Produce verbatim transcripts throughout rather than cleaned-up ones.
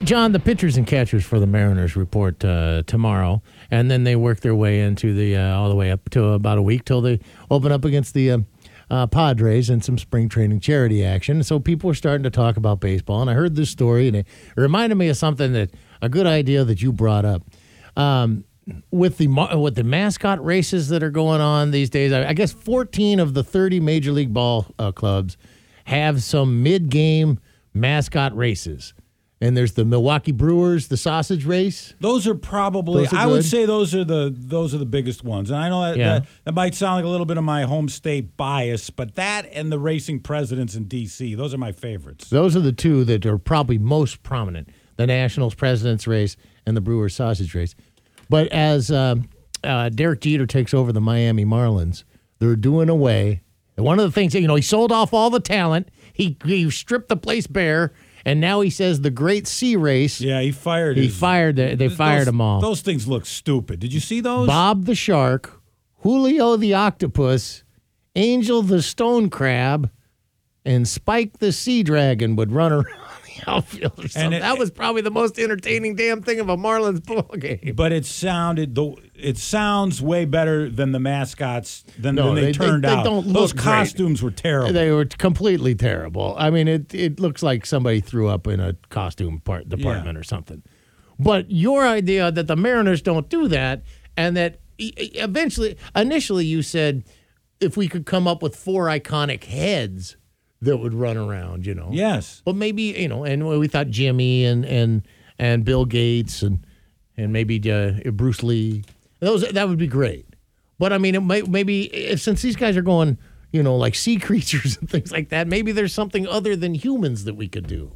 John, the pitchers and catchers for the Mariners report uh, tomorrow, and then they work their way into the uh, all the way up to about a week till they open up against the uh, uh, Padres and some spring training charity action. So people are starting to talk about baseball, and I heard this story, and it reminded me of something that a good idea that you brought up. Um, with the with the mascot races that are going on these days, I, I guess fourteen of the thirty Major League Ball uh, clubs have some mid-game mascot races. And there's the Milwaukee Brewers, the sausage race. Those are probably, Those are I would good. say those are the those are the biggest ones. And I know that, Yeah. that that might sound like a little bit of my home state bias, but that and the Racing Presidents in D C, those are my favorites. Those are the two that are probably most prominent, the Nationals President's race and the Brewers sausage race. But as um, uh, Derek Jeter takes over the Miami Marlins, they're doing away. And one of the things, you know, he sold off all the talent. He, he stripped the place bare. And now he says the Great Sea Race. Yeah, he fired. He his, fired. The, they those, fired them all. Those things look stupid. Did you see those? Bob the Shark, Julio the Octopus, Angel the Stone Crab, and Spike the Sea Dragon would run around the outfield or something. it- that was probably the most entertaining damn thing of a Marlins ball game. But it sounded the it sounds way better than the mascots than, No, than they, they- they- turned they out. don't Those look great. costumes were terrible. They were completely terrible. I mean, it it looks like somebody threw up in a costume part department Yeah. or something. But your idea that the Mariners don't do that, and that e- e- eventually, initially, you said if we could come up with four iconic heads that would run around, you know. Yes. Well, maybe you know, and we thought Jimmy and and and Bill Gates and and maybe uh, Bruce Lee. Those that would be great. But I mean, it might maybe if, since these guys are going, you know, like sea creatures and things like that, maybe there's something other than humans that we could do.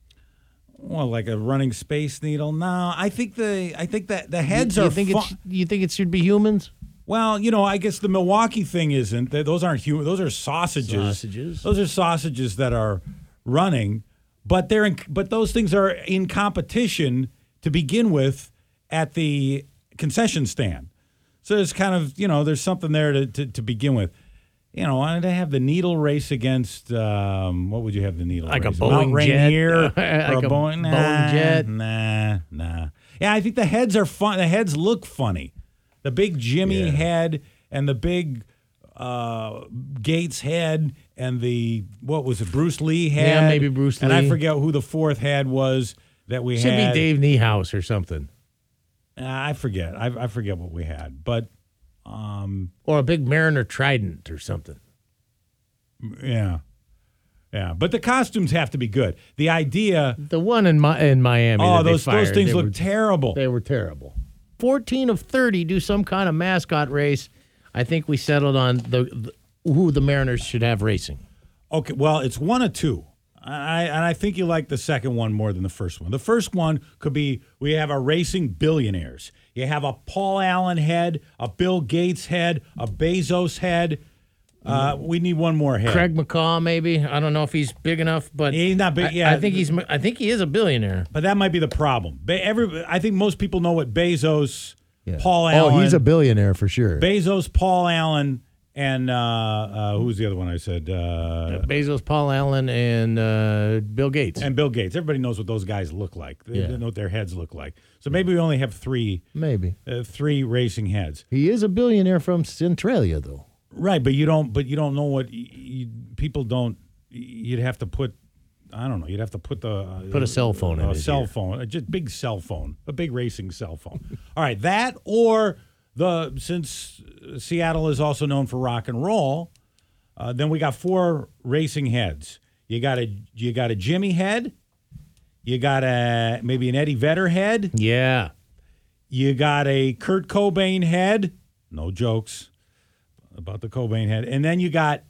Well, like a running space needle. No, I think the I think that the heads you, are you think fu- it's you think it should be humans? Well, you know, I guess the Milwaukee thing isn't. Th- Those aren't human. Those are sausages. Sausages. Those are sausages that are running, but they're in, but those things are in competition to begin with at the concession stand. So there's kind of, you know, there's something there to, to, to begin with. You know, why did they have the needle race against, um, what would you have the needle Like a race? Boeing Mount jet? Rainier? Like or a Boeing, nah, Boeing jet? Nah, nah. Yeah, I think the heads are fun. The heads look funny. The big Jimmy Yeah. head and the big uh, Gates head and the, what was it, Bruce Lee head? Yeah, maybe Bruce And I Lee. forget who the fourth head was that we Should had. be Dave Niehaus or something, Uh, I forget. I, I forget what we had. But, um, or a big Mariner Trident or something. yeah. Yeah. But the costumes have to be good. The idea, The one in Mi- in Miami. oh, that they those, those fired, things they look were- terrible. They were terrible. fourteen of thirty do some kind of mascot race. I think we settled on the, the who the Mariners should have racing. Okay, well, it's one of two. I, and I think you like the second one more than the first one. The first one could be we have a racing billionaires. You have a Paul Allen head, a Bill Gates head, a Bezos head. Uh, we need one more head. Craig McCaw, maybe. I don't know if he's big enough, but He's not big. I, Yeah, I think he's. I think he is a billionaire. But that might be the problem. Be- Every, I think most people know what Bezos, Paul Allen. Oh, he's a billionaire for sure. Bezos, Paul Allen, and uh, uh, who was the other one I said? Uh, Bezos, Paul Allen, and uh, Bill Gates. and Bill Gates. Everybody knows what those guys look like. They, Yeah. they know what their heads look like. So maybe we only have three, Maybe. uh, three racing heads. He is a billionaire from Centralia, though. Right, but you don't. But you don't know what y y people don't. You'd have to put. I don't know. You'd have to put the uh, Put a cell phone in a his cell ear. phone, a just big cell phone, a big racing cell phone. All right, that or the since Seattle is also known for rock and roll, uh, then we got four racing heads. You got a you got a Jimmy head. You got a maybe an Eddie Vedder head. Yeah. You got a Kurt Cobain head. No jokes about the Cobain head. And then you got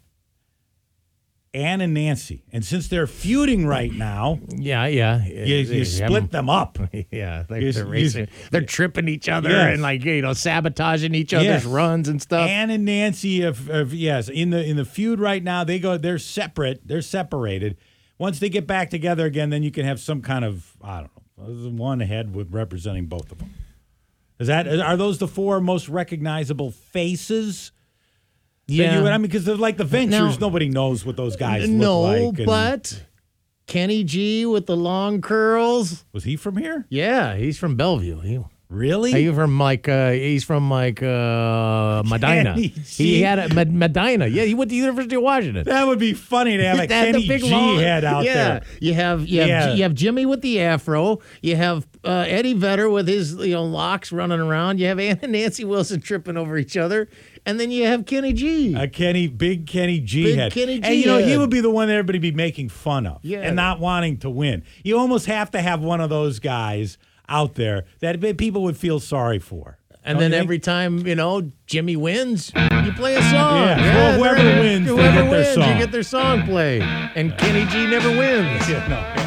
Ann and Nancy. And since they're feuding right now, Yeah, yeah. you, you split them up. Yeah, they're, You- they're you- racing. They're tripping each other Yes. and like you know sabotaging each other's Yes. runs and stuff. Ann and Nancy, of, of, yes, in the in the feud right now, they go. They're separate. They're separated. Once they get back together again, then you can have some kind of I don't know one head with representing both of them. Is that are those the four most recognizable faces? that yeah, you, I mean, because they're like the Ventures. Now- Nobody knows what those guys no, look like. and- but Kenny G with the long curls. Was he from here? Yeah, he's from Bellevue. He, Really? He's from like uh, he's from like uh, Medina. Kenny He G. had a Med- Medina. Yeah, he went to the University of Washington. That would be funny to have a That- the Kenny big G long- head out yeah. there. You have you have Yeah. you have Jimmy with the afro. You have uh, Eddie Vedder with his you know locks running around. You have Ann and Nancy Wilson tripping over each other, and then you have Kenny G. A Kenny, big Kenny G Big head. Kenny and G you know, he head. would be the one that everybody be making fun of Yeah. and not wanting to win. You almost have to have one of those guys out there that people would feel sorry for. And Don't then you think? every time, you know, Jimmy wins, you play a song. Yeah, well, whoever they're- wins, they whoever get their wins, song. you get their song played. And Kenny G never wins. Yeah, no.